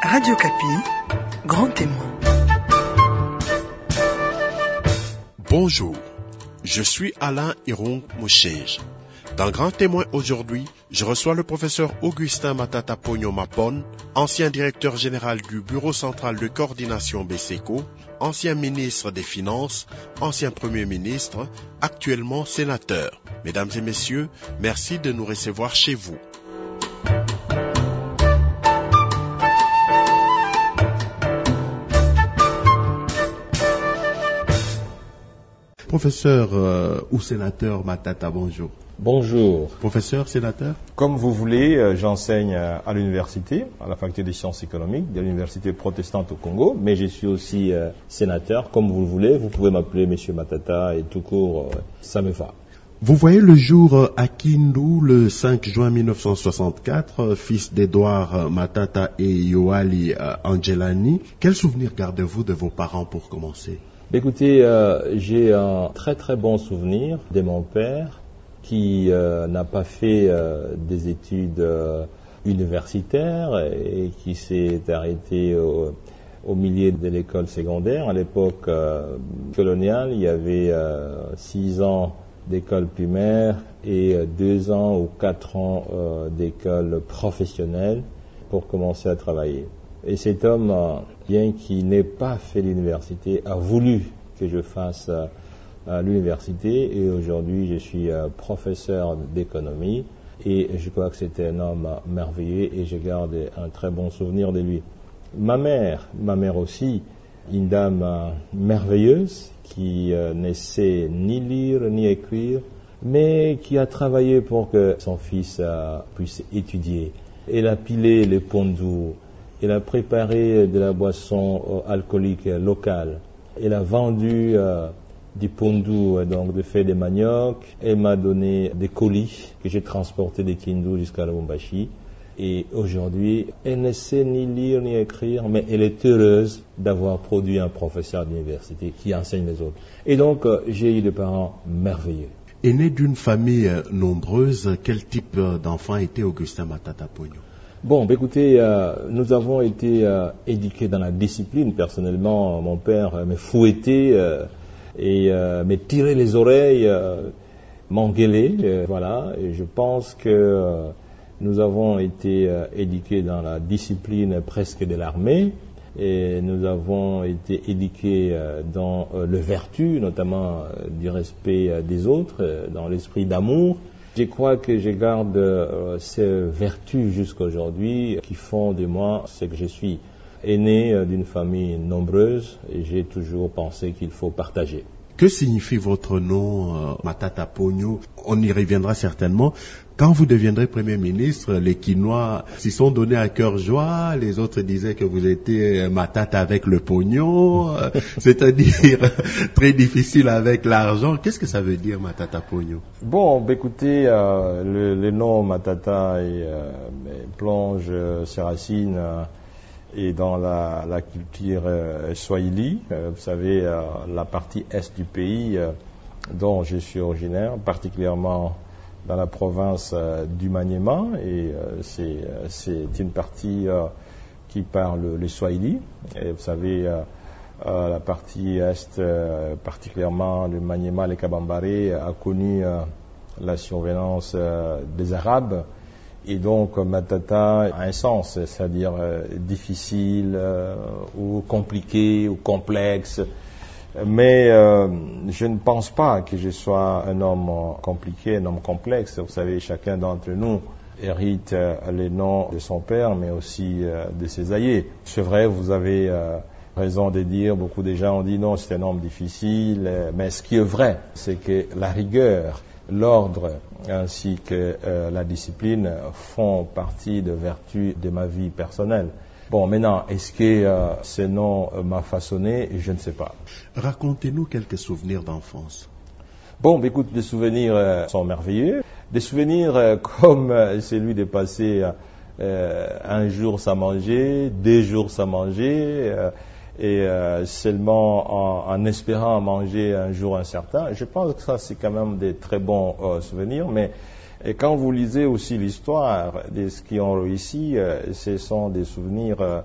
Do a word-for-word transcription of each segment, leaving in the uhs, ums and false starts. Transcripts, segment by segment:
Radio Kapi, grand témoin. Bonjour, je suis Alain Irung Mouchej. Dans Grand Témoin aujourd'hui, je reçois le professeur Augustin Matata Pogno Mapone, ancien directeur général du Bureau central de coordination BESECO, ancien ministre des Finances, ancien Premier ministre, actuellement sénateur. Mesdames et messieurs, merci de nous recevoir chez vous. Professeur euh, ou sénateur Matata, bonjour. Bonjour. Professeur, sénateur? Comme vous voulez, euh, j'enseigne à l'université, à la faculté des sciences économiques de l'université protestante au Congo, mais je suis aussi euh, sénateur, comme vous le voulez. Vous pouvez m'appeler Monsieur Matata et tout court, euh, ça me va. Vous voyez le jour à Kindu, le cinq juin mille neuf cent soixante-quatre, fils d'Edouard Matata et Yoali Angelani. Quel souvenir gardez-vous de vos parents pour commencer? Écoutez, euh, j'ai un très très bon souvenir de mon père qui euh, n'a pas fait euh, des études euh, universitaires et qui s'est arrêté au, au milieu de l'école secondaire. À l'époque euh, coloniale, il y avait euh, six ans d'école primaire et euh, deux ans ou quatre ans euh, d'école professionnelle pour commencer à travailler. Et cet homme, bien qu'il n'ait pas fait l'université, a voulu que je fasse à l'université et aujourd'hui je suis professeur d'économie et je crois que c'était un homme merveilleux et je garde un très bon souvenir de lui. Ma mère, ma mère aussi, une dame merveilleuse qui ne sait ni lire ni écrire, mais qui a travaillé pour que son fils puisse étudier. Elle a pilé les pondous. Elle a préparé de la boisson alcoolique locale. Elle a vendu euh, du pondou, donc de fait de manioc. Elle m'a donné des colis que j'ai transportés de Kindu jusqu'à Lubumbashi. Et aujourd'hui, elle ne sait ni lire ni écrire, mais elle est heureuse d'avoir produit un professeur d'université qui enseigne les autres. Et donc, euh, j'ai eu des parents merveilleux. Et né d'une famille euh, nombreuse, quel type euh, d'enfant était Augustin Matata Pogno? Bon, bah écoutez, euh, nous avons été euh, éduqués dans la discipline. Personnellement, mon père euh, me fouettait euh, et euh, me tirait les oreilles, euh, m'engueulait, euh, voilà. Et je pense que euh, nous avons été euh, éduqués dans la discipline presque de l'armée et nous avons été éduqués euh, dans euh, le vertu, notamment euh, du respect euh, des autres, euh, dans l'esprit d'amour. Je crois que je garde euh, ces vertus jusqu'à aujourd'hui qui font de moi ce que je suis. Aîné euh, d'une famille nombreuse et j'ai toujours pensé qu'il faut partager. Que signifie votre nom, euh, Matata Pogno? On y reviendra certainement. Quand vous deviendrez Premier ministre, les Quinois s'y sont donnés à cœur joie. Les autres disaient que vous étiez Matata avec le pognon, euh, c'est-à-dire très difficile avec l'argent. Qu'est-ce que ça veut dire, Matata Pogno? Bon, bah, écoutez, euh, le, le nom Matata et, euh, plonge euh, ses racines euh, et dans la, la culture euh, swahili. Euh, vous savez, euh, la partie est du pays euh, dont je suis originaire, particulièrement dans la province euh, du Maniema, et euh, c'est, euh, c'est une partie euh, qui parle le swahili. Et vous savez, euh, euh, la partie est, euh, particulièrement le Maniema, le Kabambare, a connu euh, la survenance euh, des Arabes. Et donc, Matata a un sens, c'est-à-dire euh, difficile euh, ou compliqué ou complexe. Mais euh, je ne pense pas que je sois un homme compliqué, un homme complexe. Vous savez, chacun d'entre nous hérite euh, les noms de son père, mais aussi euh, de ses aïeux. C'est vrai, vous avez euh, raison de dire, beaucoup de gens ont dit non, c'est un homme difficile. Euh, mais ce qui est vrai, c'est que la rigueur, l'ordre ainsi que euh, la discipline font partie de vertus de ma vie personnelle. Bon, maintenant, est-ce que euh, ce nom euh, m'a façonné? Je ne sais pas. Racontez-nous quelques souvenirs d'enfance. Bon, bah, écoute, les souvenirs euh, sont merveilleux. Des souvenirs euh, comme euh, celui de passer euh, un jour sans manger, deux jours sans manger, euh, et euh, seulement en, en espérant manger un jour incertain. Je pense que ça, c'est quand même des très bons euh, souvenirs, mais Et quand vous lisez aussi l'histoire de ce qui ont réussi, euh, ce sont des souvenirs euh,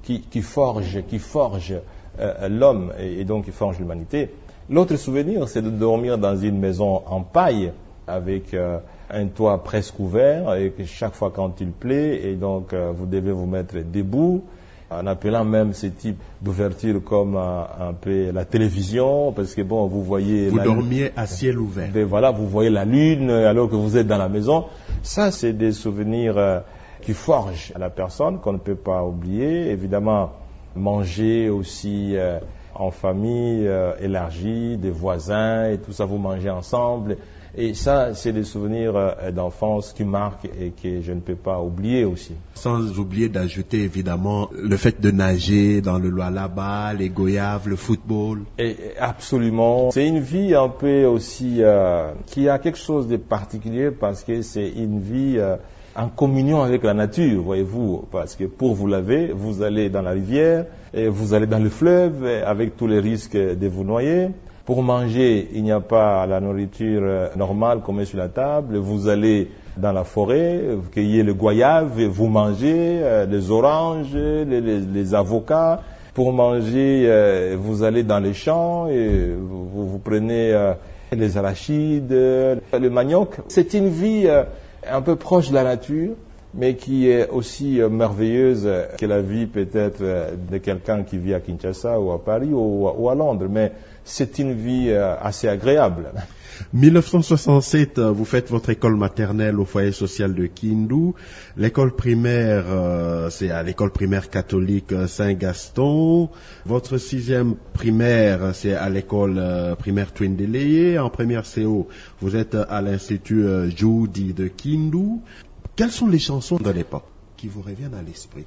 qui, qui forge, qui forge euh, l'homme et, et donc qui forge l'humanité. L'autre souvenir, c'est de dormir dans une maison en paille avec euh, un toit presque ouvert et que chaque fois quand il pleut, et donc euh, vous devez vous mettre debout, en appelant même ce type d'ouverture comme euh, un peu la télévision, parce que bon, vous voyez... Vous la dormiez à ciel ouvert. Ben voilà, vous voyez la lune alors que vous êtes dans la maison. Ça, c'est des souvenirs euh, qui forgent la personne, qu'on ne peut pas oublier. Évidemment, manger aussi euh, en famille euh, élargie, des voisins et tout ça, vous mangez ensemble. Et ça, c'est des souvenirs euh, d'enfance qui marquent et que je ne peux pas oublier aussi. Sans oublier d'ajouter évidemment le fait de nager dans le Lualaba, les goyaves, le football. Et, absolument. C'est une vie un peu aussi euh, qui a quelque chose de particulier parce que c'est une vie euh, en communion avec la nature, voyez-vous. Parce que pour vous laver, vous allez dans la rivière, et vous allez dans le fleuve avec tous les risques de vous noyer. Pour manger, il n'y a pas la nourriture normale qu'on met sur la table. Vous allez dans la forêt, vous cueillez le goyave, vous mangez euh, les oranges, les, les, les avocats. Pour manger, euh, vous allez dans les champs et vous, vous prenez euh, les arachides, le manioc. C'est une vie euh, un peu proche de la nature, mais qui est aussi euh, merveilleuse que la vie peut-être euh, de quelqu'un qui vit à Kinshasa ou à Paris ou, ou à Londres. Mais c'est une vie euh, assez agréable. dix-neuf cent soixante-sept, vous faites votre école maternelle au foyer social de Kindu. L'école primaire, euh, c'est à l'école primaire catholique Saint-Gaston. Votre sixième primaire, c'est à l'école euh, primaire Twindeleye. En première C O, vous êtes à l'institut euh, Judy de Kindu. Quelles sont les chansons de l'époque qui vous reviennent à l'esprit?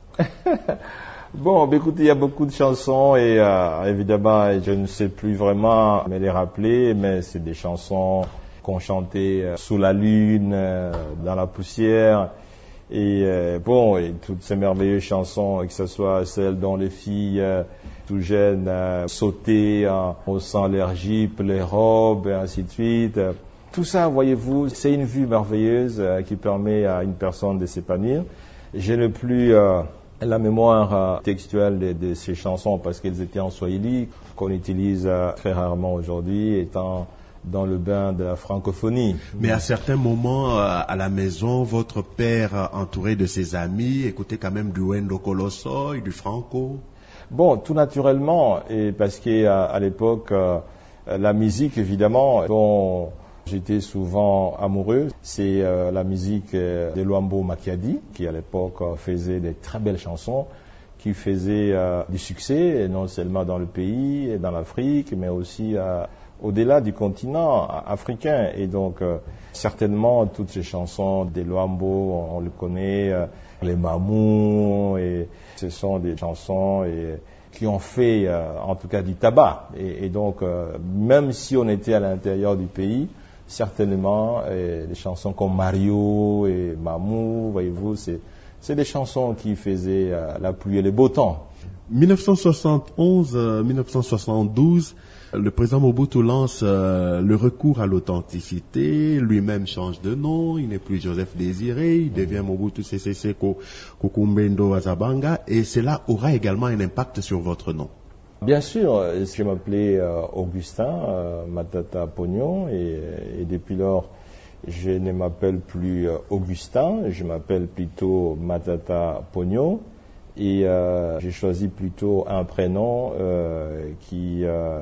Bon, écoutez, il y a beaucoup de chansons et euh, évidemment, je ne sais plus vraiment me les rappeler, mais c'est des chansons qu'on chantait euh, sous la lune, euh, dans la poussière. Et euh, bon, et toutes ces merveilleuses chansons, que ce soit celles dont les filles euh, tout jeunes euh, sautaient en haussant leurs jupes, les robes, et ainsi de suite. Tout ça, voyez-vous, c'est une vue merveilleuse euh, qui permet à une personne de s'épanouir. Je n'ai plus euh, la mémoire euh, textuelle de, de ces chansons parce qu'elles étaient en swahili, qu'on utilise euh, très rarement aujourd'hui, étant dans le bain de la francophonie. Mais à certains moments, euh, à la maison, votre père, euh, entouré de ses amis, écoutait quand même du Wendo Colosso et du Franco? Bon, tout naturellement, et parce qu'à à l'époque, euh, la musique, évidemment, dont j'étais souvent amoureux, c'est euh, la musique euh, de Luambo Makiadi, qui à l'époque euh, faisait des très belles chansons, qui faisait euh, du succès, et non seulement dans le pays et dans l'Afrique, mais aussi euh, au-delà du continent africain. Et donc, euh, certainement, toutes ces chansons de Luambo, on, on le connaît, euh, les Mamous, et ce sont des chansons et, qui ont fait, euh, en tout cas, du tabac. Et, et donc, euh, même si on était à l'intérieur du pays, certainement, et des chansons comme Mario et Mamou, voyez-vous, c'est, c'est des chansons qui faisaient euh, la pluie et le beau temps. dix-neuf cent soixante et onze à dix-neuf cent soixante-douze, le président Mobutu lance euh, le recours à l'authenticité, lui-même change de nom, il n'est plus Joseph Désiré, il devient Mobutu Sese Seko Kukumbendo Azabanga, et cela aura également un impact sur votre nom. Bien sûr, je m'appelais euh, Augustin euh, Matata Pognon et, et depuis lors, je ne m'appelle plus euh, Augustin, je m'appelle plutôt Matata Pognon et euh, j'ai choisi plutôt un prénom euh, qui euh,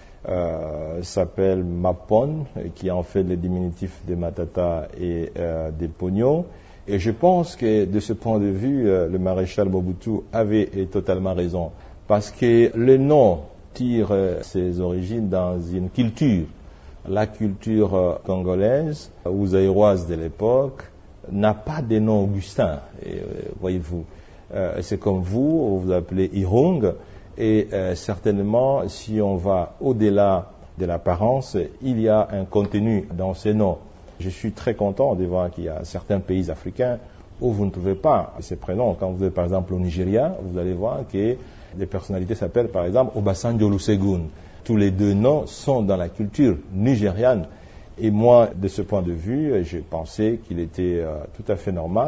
euh, s'appelle Mapon, qui est en fait le diminutif de Matata et euh, de Pognon. Et je pense que de ce point de vue, euh, le maréchal Mobutu avait totalement raison. Parce que le nom tire euh, ses origines dans une culture. La culture euh, congolaise ou zaïroise de l'époque n'a pas de nom Augustin, et, euh, voyez-vous. Euh, c'est comme vous, vous vous appelez Irung, et euh, certainement, si on va au-delà de l'apparence, il y a un contenu dans ces noms. Je suis très content de voir qu'il y a certains pays africains où vous ne trouvez pas ces prénoms. Quand vous êtes par exemple au Nigeria, vous allez voir que des personnalités s'appellent par exemple Obasanjo Olusegun. Tous les deux noms sont dans la culture nigériane. Et moi, de ce point de vue, j'ai pensé qu'il était euh, tout à fait normal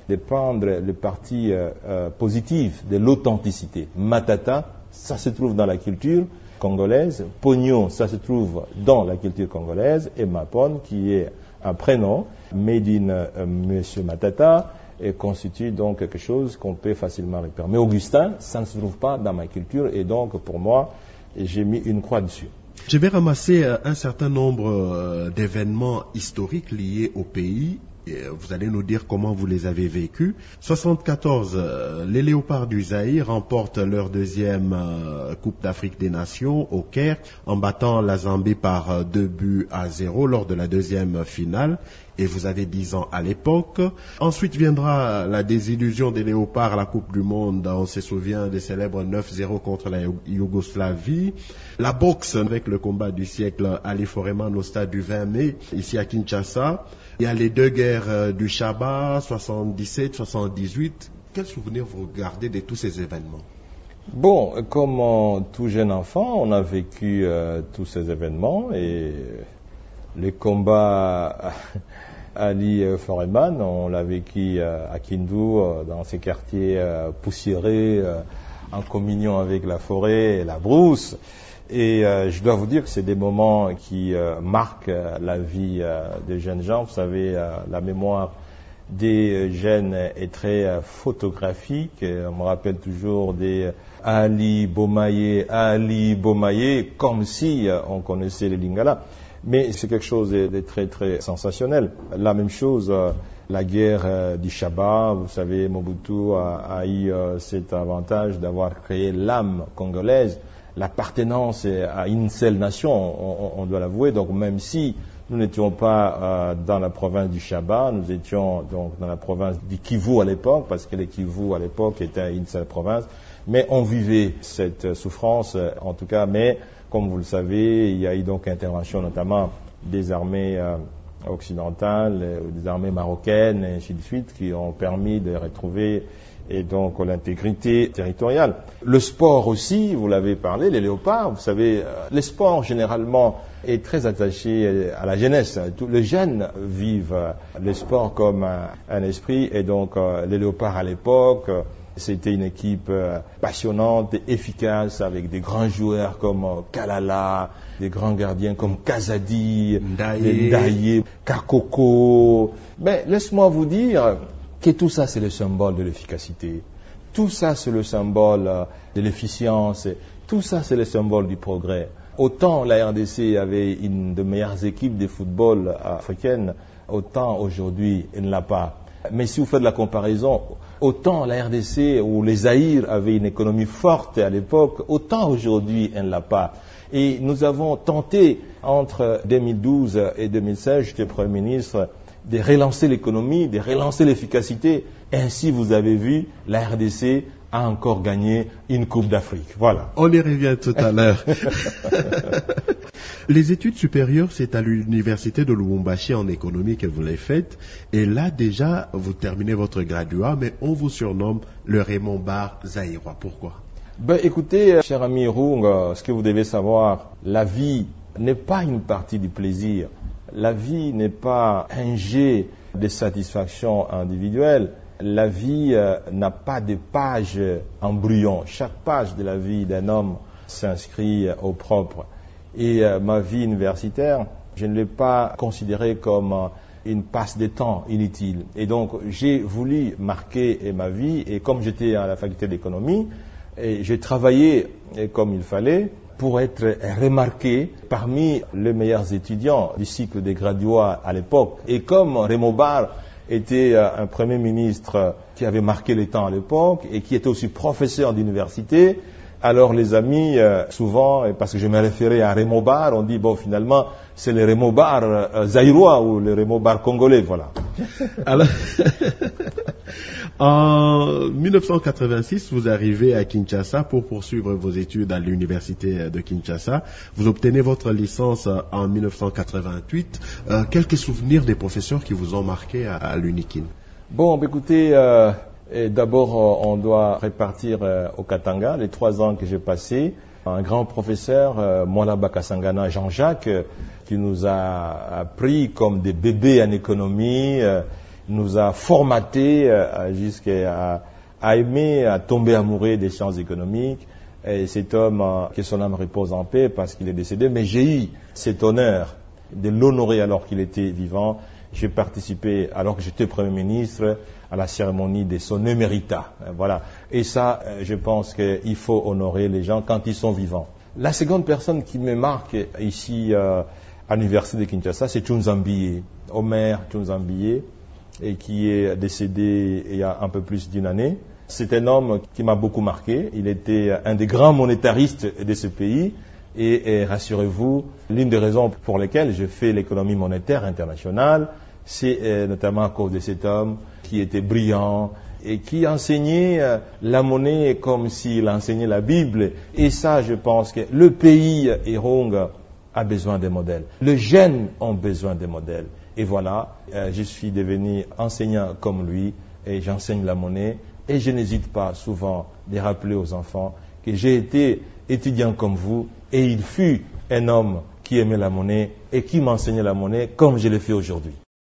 de prendre le parti euh, euh, positif de l'authenticité. Matata, ça se trouve dans la culture congolaise. Pogno, ça se trouve dans la culture congolaise. Et Mapon, qui est un prénom, made in euh, Monsieur Matata, et constitue donc quelque chose qu'on peut facilement repérer. Mais Augustin, ça ne se trouve pas dans ma culture, et donc pour moi, j'ai mis une croix dessus. Je vais ramasser un certain nombre d'événements historiques liés au pays. Vous allez nous dire comment vous les avez vécus. soixante-quatorze, les Léopards du Zaïre remportent leur deuxième Coupe d'Afrique des Nations au Caire en battant la Zambie par deux buts à zéro lors de la deuxième finale. Et vous avez dix ans à l'époque. Ensuite viendra la désillusion des Léopards à la Coupe du Monde. On se souvient des célèbres neuf zéro contre la Yougoslavie. La boxe avec le combat du siècle Ali Foreman au stade du vingt mai, ici à Kinshasa. Il y a les deux guerres du Chaba, soixante-dix-sept soixante-dix-huit. Quel souvenir vous gardez de tous ces événements? Bon, comme euh, tout jeune enfant, on a vécu euh, tous ces événements et les combats Ali Foreman, on l'a vécu euh, à Kindu, euh, dans ces quartiers euh, poussiéreux, euh, en communion avec la forêt et la brousse. Et euh, je dois vous dire que c'est des moments qui euh, marquent euh, la vie euh, des jeunes gens. Vous savez, euh, la mémoire des jeunes est très euh, photographique. Et on me rappelle toujours des euh, Ali Bomaye, Ali Bomaye, comme si euh, on connaissait les Lingala. Mais c'est quelque chose de, de très très sensationnel. La même chose, euh, la guerre euh, du Chaba. Vous savez, Mobutu a, a eu euh, cet avantage d'avoir créé l'âme congolaise. L'appartenance à une seule nation, on, on doit l'avouer. Donc même si nous n'étions pas euh, dans la province du Chaba, nous étions donc dans la province du Kivu à l'époque, parce que le Kivu à l'époque était une seule province, mais on vivait cette souffrance en tout cas. Mais comme vous le savez, il y a eu donc intervention notamment des armées euh, occidentales, euh, des armées marocaines et ainsi de suite, qui ont permis de retrouver et donc l'intégrité territoriale. Le sport aussi, vous l'avez parlé, les léopards, vous savez, le sport généralement est très attaché à la jeunesse. Tous les jeunes vivent le sport comme un, un esprit, et donc les léopards à l'époque, c'était une équipe passionnante, efficace, avec des grands joueurs comme Kalala, des grands gardiens comme Kazadi, Ndaye, Ndaye, Kakoko. Mais laisse-moi vous dire que tout ça, c'est le symbole de l'efficacité. Tout ça, c'est le symbole de l'efficience. Tout ça, c'est le symbole du progrès. Autant la R D C avait une des meilleures équipes de football africaines, autant aujourd'hui, elle ne l'a pas. Mais si vous faites la comparaison, autant la R D C ou les Zaïre avaient une économie forte à l'époque, autant aujourd'hui, elle ne l'a pas. Et nous avons tenté, entre deux mille douze et deux mille seize, j'étais Premier ministre, de relancer l'économie, de relancer l'efficacité. Ainsi, vous avez vu, la R D C a encore gagné une Coupe d'Afrique. Voilà. On y revient tout à l'heure. Les études supérieures, c'est à l'université de Lubumbashi en économie que vous les faites. Et là, déjà, vous terminez votre graduat, mais on vous surnomme le Raymond Barre zaïrois. Pourquoi? Ben, écoutez, cher ami Rung, ce que vous devez savoir, la vie n'est pas une partie du plaisir. La vie n'est pas un jet de satisfaction individuelle. La vie euh, n'a pas de page en brouillon. Chaque page de la vie d'un homme s'inscrit au propre. Et euh, ma vie universitaire, je ne l'ai pas considérée comme euh, une passe de temps inutile. Et donc, j'ai voulu marquer ma vie. Et comme j'étais à la faculté d'économie, et j'ai travaillé comme il fallait pour être remarqué parmi les meilleurs étudiants du cycle des graduats à l'époque. Et comme Raymond Barre était un premier ministre qui avait marqué les temps à l'époque et qui était aussi professeur d'université, alors les amis, souvent, parce que je me référais à Raymond Barre, on dit, bon, finalement, c'est le Raymond Barre zaïrois ou le Raymond Barre congolais, voilà. Alors, en mille neuf cent quatre-vingt-six, vous arrivez à Kinshasa pour poursuivre vos études à l'université de Kinshasa. Vous obtenez votre licence en mille neuf cent quatre-vingt-huit. Euh, quelques souvenirs des professeurs qui vous ont marqué à, à l'Unikin? Bon, écoutez, euh, d'abord, on doit répartir euh, au Katanga les trois ans que j'ai passés. Un grand professeur, euh, Mwalaba Kasangana Jean-Jacques, euh, qui nous a appris comme des bébés en économie, euh, nous a formaté euh, jusqu'à à aimer, à tomber amoureux des sciences économiques. Et cet homme, euh, que son âme repose en paix parce qu'il est décédé, mais j'ai eu cet honneur de l'honorer alors qu'il était vivant. J'ai participé, alors que j'étais Premier ministre, à la cérémonie de son éméritat. Voilà. Et ça, je pense qu'il faut honorer les gens quand ils sont vivants. La seconde personne qui me marque ici euh, à l'université de Kinshasa, c'est Tshunzambiye, Omer Tshunzambiye, et qui est décédé il y a un peu plus d'une année. C'est un homme qui m'a beaucoup marqué. Il était un des grands monétaristes de ce pays. Et, et rassurez-vous, l'une des raisons pour lesquelles je fais l'économie monétaire internationale, c'est euh, notamment à cause de cet homme qui était brillant et qui enseignait euh, la monnaie comme s'il enseignait la Bible. Et ça, je pense que le pays Irong a besoin de modèles. Les jeunes ont besoin de modèles. Et voilà, euh, je suis devenu enseignant comme lui et j'enseigne la monnaie. Et je n'hésite pas souvent de rappeler aux enfants que j'ai été étudiant comme vous et il fut un homme qui aimait la monnaie et qui m'enseignait la monnaie comme je l'ai fait aujourd'hui.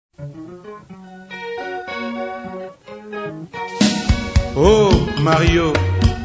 Oh Mario,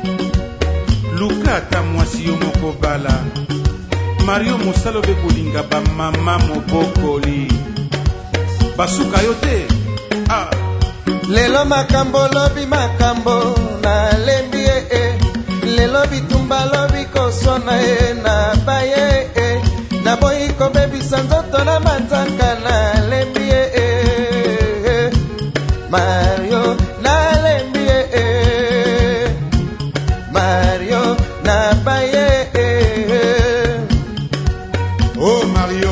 Luka ta mwasi yo moko bala, Mario mosalo be kolinga ba mama mobokoli, basuka yo te. Ah. Lelo makambo lobi makambo na lembi e, lelo bitumba lobi kosona e na baye e, na boyi ko bebi sanzoto na matanga na lembi e, Mario na lembi e, Mario na baye e. Oh Mario,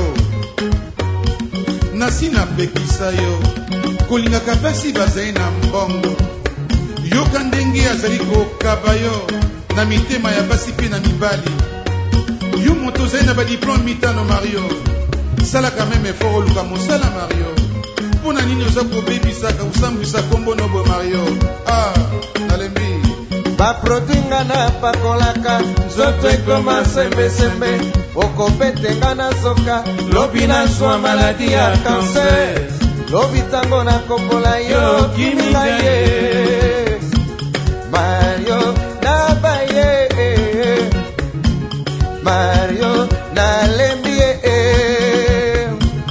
nasi na pekisa yo kolinga kapasi bazali na mbongo yoka ndenge azali kokaba yo na mitema ya basi mpe na mibali yo moto ozali na badiplome mitano Mario salaka meme efort oluka mosala Mario mpo na nini oza kobebisaka kosambwisa kombo nobo Mario. Ah, nalembi baprodwinga na pakolaka nzoto ekoma sembesembe okopetenga na soka lobi na zwa maladi ya kanser lobi tango na kopola yo kiminga ye Mario na baye Mario na lembi e.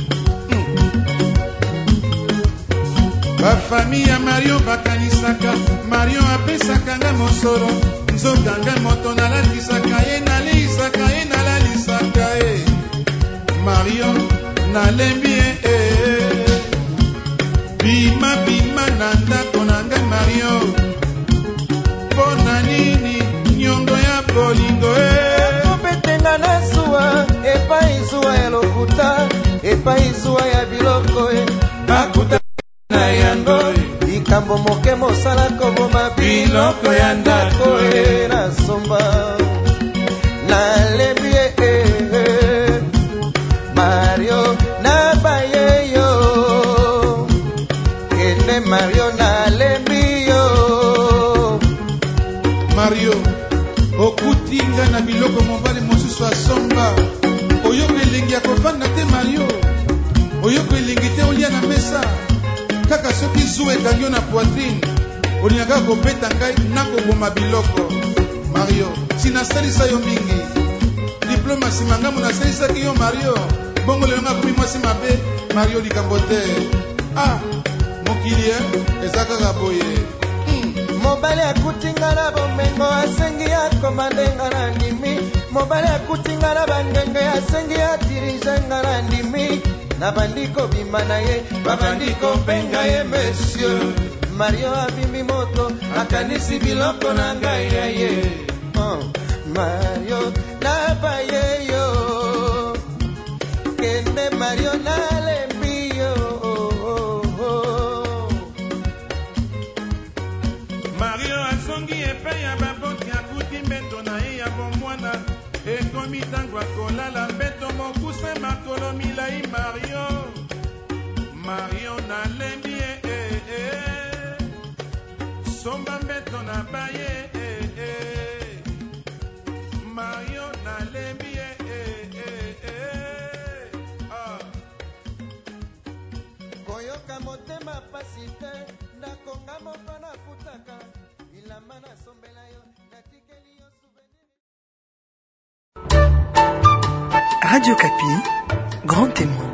bafamille ya Mario bakanisaka Mario apesaka nga mosoro nzoka nga moto nalalisaka ye naleisaka ye nalalisaka ye Mario na lembi e. Bima bima na ndako na ngai Mario mpo na nini nyongo ya bolingo e kopetenga na zuwa epai zuwa ya lokuta epai zuwa ya biloko e bakuta na yango likambo moke mosala koboma biloko ya ndako e na somba na lembi e Mario na baye yo Mario na lembi yo Mario okutinga na biloko mobali mosusu asomba oyoko elengi ya kovanda te Mario oyoko elengi te olia na mesa kaka soki zuwa ekangi yo na poitrine olingaka kobeta ngai nakoboma biloko Mario sinasalisa yo mingi diplome asima ngambo nasalisaki yo Mario bongo lelo nga komi mwasi mabe Mario likambo te. Ah, mokili ezaka boye mobali akutinga na bomengo asengi akoma ndenga na ndimi mobali akutinga na bangenge asengi atirizenga na ndimi na bandiko bima na ye babandiko mpenga ye monsieur Mario abimbi moto akanisi biloko na ngai ya ye oh, Mario na baye yo kende Mario na lembi yo Mario asongi epai ya baboti akuti mbeto na ye ya bomwana ekomi ntango akolala mbeto mokuse makolo milai Mario Mario na lembi e e e somba mbeto na baye e e Mario na lembi e e e e ah koyoka motema pasi te ndakonga moko nafutaka bilamba nasombela yo natikeli yo souvenir. Radio Kapi, grand témoin.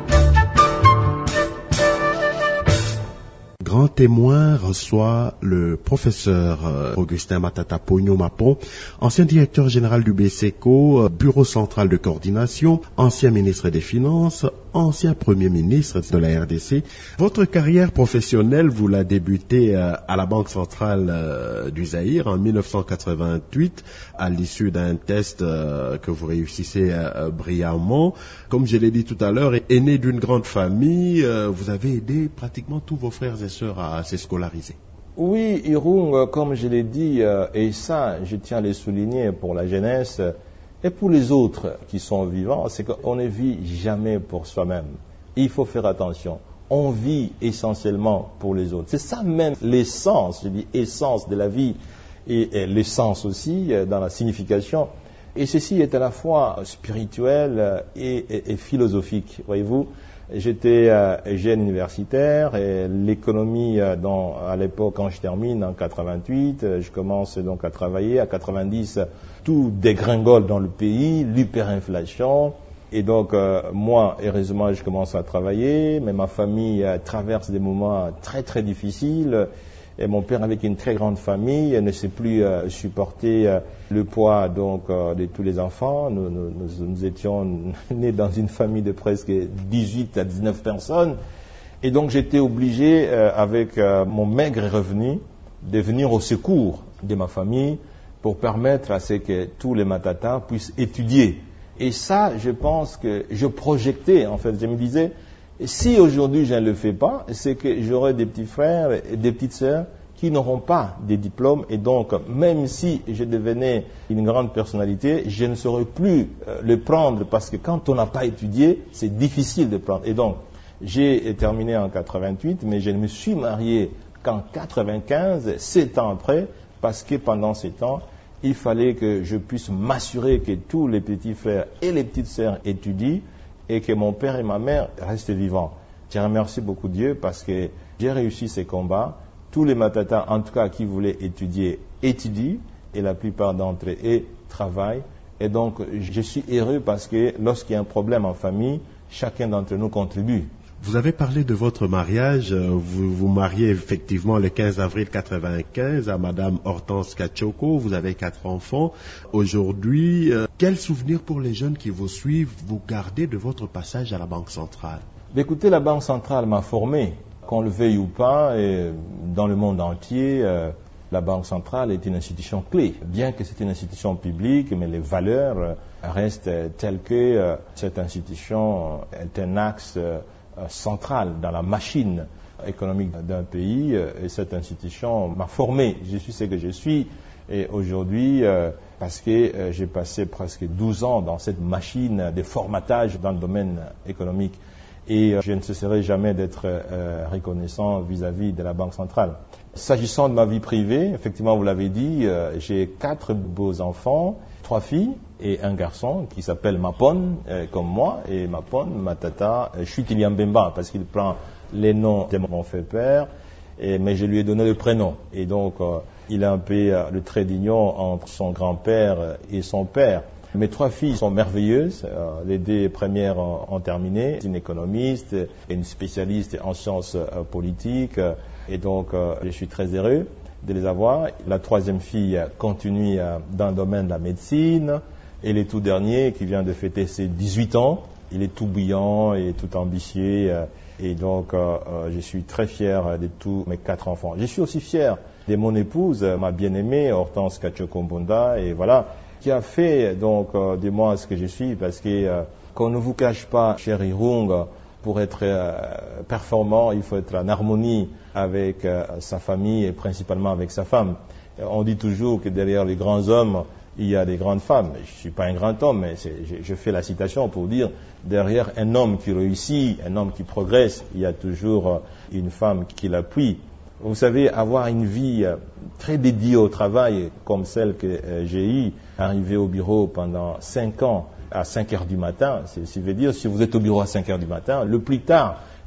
Grand témoin reçoit le professeur Augustin Matata Pogno Mapon, ancien directeur général du B C E C O, Bureau central de coordination, ancien ministre des Finances, ancien premier ministre de la R D C. Votre carrière professionnelle, vous la débutez à la Banque centrale du Zaïre en mille neuf cent quatre-vingt-huit, à l'issue d'un test que vous réussissez brillamment. Comme je l'ai dit tout à l'heure, aîné d'une grande famille, vous avez aidé pratiquement tous vos frères et sœurs à se scolariser. Oui, Irung, comme je l'ai dit, et ça, je tiens à le souligner pour la jeunesse et pour les autres qui sont vivants, c'est qu'on ne vit jamais pour soi-même. Il faut faire attention. On vit essentiellement pour les autres. C'est ça même l'essence, je dis essence de la vie, et, et l'essence aussi dans la signification. Et ceci est à la fois spirituel et, et, et philosophique, voyez-vous. J'étais euh, jeune universitaire et l'économie, euh, dans, à l'époque, quand je termine en quatre-vingt-huit, euh, je commence donc à travailler. À quatre-vingt-dix, tout dégringole dans le pays, l'hyperinflation. Et donc, euh, moi, heureusement, je commence à travailler, mais ma famille euh, traverse des moments très, très difficiles. Et mon père, avec une très grande famille, ne sait plus euh, supporter euh, le poids donc euh, de tous les enfants. Nous, nous, nous, nous étions nés dans une famille de presque dix-huit à dix-neuf personnes. Et donc j'étais obligé, euh, avec euh, mon maigre revenu, de venir au secours de ma famille pour permettre à ce que tous les matatas puissent étudier. Et ça, je pense que je projetais, en fait, je me disais, si aujourd'hui je ne le fais pas, c'est que j'aurai des petits frères et des petites sœurs qui n'auront pas des diplômes, et donc même si je devenais une grande personnalité, je ne saurais plus euh, le prendre, parce que quand on n'a pas étudié, c'est difficile de prendre. Et donc, j'ai terminé en quatre-vingt-huit, mais je me suis marié qu'en quatre-vingt-quinze, sept ans après, parce que pendant ces temps, il fallait que je puisse m'assurer que tous les petits frères et les petites sœurs étudient, et que mon père et ma mère restent vivants. Je remercie beaucoup Dieu parce que j'ai réussi ces combats. Tous les matatas, en tout cas qui voulaient étudier, étudient, et la plupart d'entre eux travaillent. Et donc, je suis heureux parce que lorsqu'il y a un problème en famille, chacun d'entre nous contribue. Vous avez parlé de votre mariage. Vous vous mariez effectivement le quinze avril quatre-vingt-quinze à Madame Hortense Kachoko. Vous avez quatre enfants. Aujourd'hui, euh, quel souvenir pour les jeunes qui vous suivent vous gardez de votre passage à la Banque centrale? Écoutez, la Banque centrale m'a formé, qu'on le veuille ou pas, et dans le monde entier. Euh, la Banque centrale est une institution clé. Bien que c'est une institution publique, mais les valeurs euh, restent telles que euh, cette institution est un axe euh, centrale dans la machine économique d'un pays, et cette institution m'a formé. Je suis ce que je suis, et aujourd'hui, euh, parce que euh, j'ai passé presque douze ans dans cette machine de formatage dans le domaine économique, et euh, je ne cesserai jamais d'être euh, reconnaissant vis-à-vis de la Banque centrale. S'agissant de ma vie privée, effectivement, vous l'avez dit, euh, j'ai quatre beaux enfants, trois filles et un garçon qui s'appelle Mapon, euh, comme moi, et Mapon, Matata, euh, Chutiliambemba, parce qu'il prend les noms de mon fait-père, et, mais je lui ai donné le prénom. Et donc, euh, il a un peu euh, le trait d'union entre son grand-père et son père. Mes trois filles sont merveilleuses. Euh, les deux premières ont, ont terminé. Une économiste et une spécialiste en sciences euh, politiques. Euh, et donc, euh, je suis très heureux de les avoir. La troisième fille continue euh, dans le domaine de la médecine. Et le tout dernier, qui vient de fêter ses dix-huit ans, il est tout brillant et tout ambitieux. Euh, et donc, euh, euh, je suis très fier de tous mes quatre enfants. Je suis aussi fier de mon épouse, ma bien-aimée, Hortense Kachoko Mbonda. Et voilà, qui a fait donc euh, de moi ce que je suis, parce que euh, qu'on ne vous cache pas, cher Irung, pour être euh, performant, il faut être en harmonie avec euh, sa famille et principalement avec sa femme. On dit toujours que derrière les grands hommes, il y a des grandes femmes. Je ne suis pas un grand homme, mais c'est, je, je fais la citation pour dire, derrière un homme qui réussit, un homme qui progresse, il y a toujours une femme qui l'appuie. Vous savez, avoir une vie très dédiée au travail, comme celle que j'ai eue, arriver au bureau pendant cinq ans à cinq heures du matin, c'est, ça veut dire, si vous êtes au bureau à cinq heures du matin, le plus tard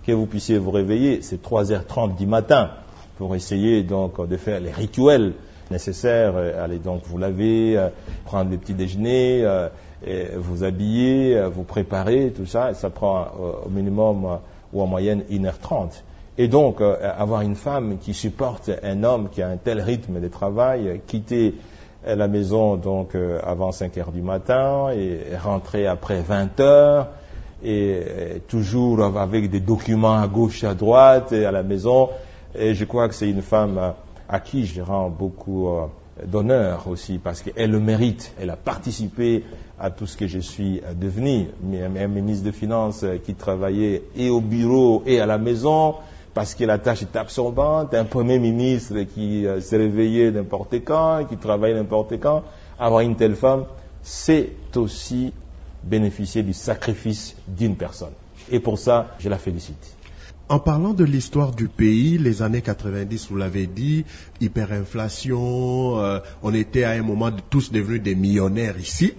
que vous puissiez vous réveiller, c'est trois heures trente du matin, pour essayer donc de faire les rituels nécessaires. Allez donc vous laver, euh, prendre le petit déjeuner, euh, et vous habiller, euh, vous préparer, tout ça, et ça prend euh, au minimum euh, ou en moyenne une heure trente. Et donc, euh, avoir une femme qui supporte un homme qui a un tel rythme de travail, euh, quitter euh, la maison donc euh, avant cinq heures du matin et rentrer après vingt heures, et, et toujours avec des documents à gauche, à droite, et à la maison. Et je crois que c'est une femme euh, à qui je rends beaucoup euh, d'honneur aussi, parce qu'elle le mérite. Elle a participé à tout ce que je suis euh, devenu. Un ministre de Finances euh, qui travaillait et au bureau et à la maison, parce que la tâche est absorbante, un Premier ministre qui euh, s'est réveillé n'importe quand, qui travaille n'importe quand. Avoir une telle femme, c'est aussi bénéficier du sacrifice d'une personne. Et pour ça, je la félicite. En parlant de l'histoire du pays, les années quatre-vingt-dix, vous l'avez dit, hyperinflation, euh, on était à un moment de, tous devenus des millionnaires ici.